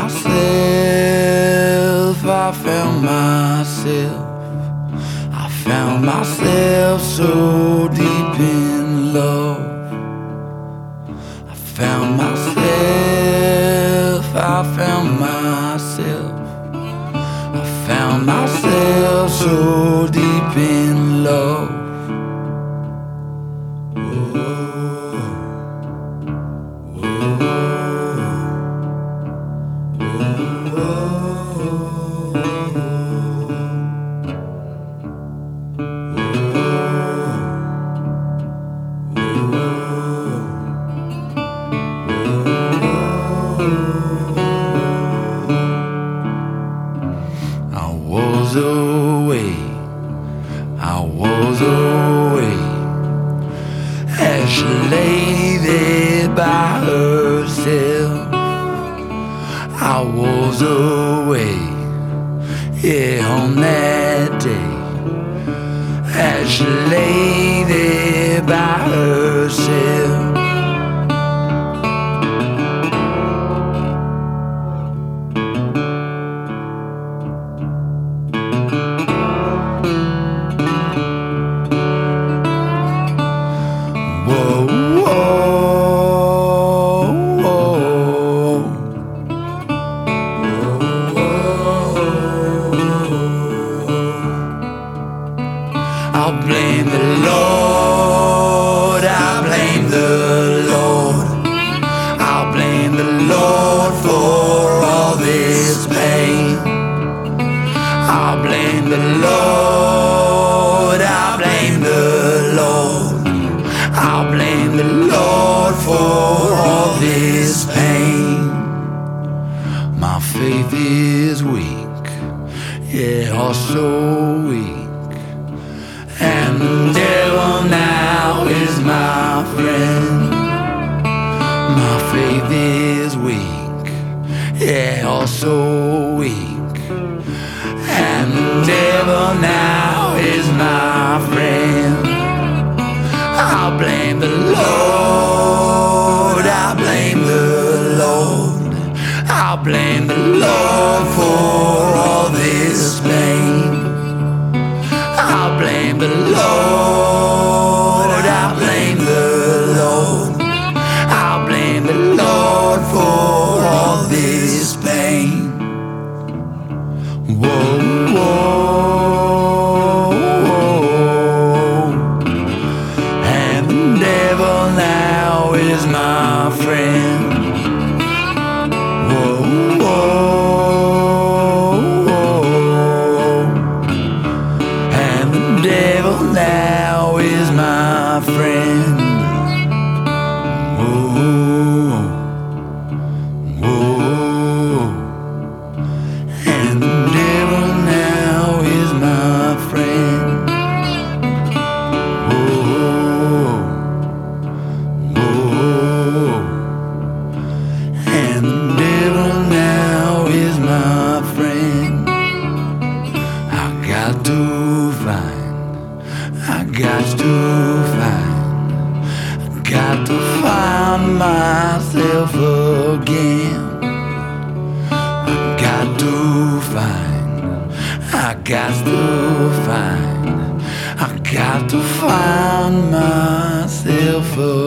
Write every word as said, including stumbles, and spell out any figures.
myself, I found myself, I found myself so deep in love. I found myself, I found myself, I found myself so deep in love. I was away, I was away, as she lay there by herself. I was away, yeah, on that day, as she lay there by herself. Whoa, whoa, whoa. I'll blame the Lord, I'll blame the Lord, I'll blame the Lord for all this pain. I'll blame the Lord, I'll blame the Lord, I'll blame the Lord for all this pain. My faith is weak, yeah, oh so weak, and the devil now is my friend. My faith is weak, yeah, oh so weak, and the devil now is my friend. I'll blame the Lord, I'll blame the Lord, I'll blame the Lord for all this pain. I'll blame the Lord, I'll blame the Lord, I'll blame the Lord for all this pain. Whoa, whoa, whoa. And the devil now is my friend. Whoa, whoa, whoa. And the devil now is my friend. Whoa, whoa. And the devil now is my friend. Whoa, whoa. And the devil now is my friend. I got to find, I got to find, I got to find myself again. I got to find, I got to find, I got to find myself again.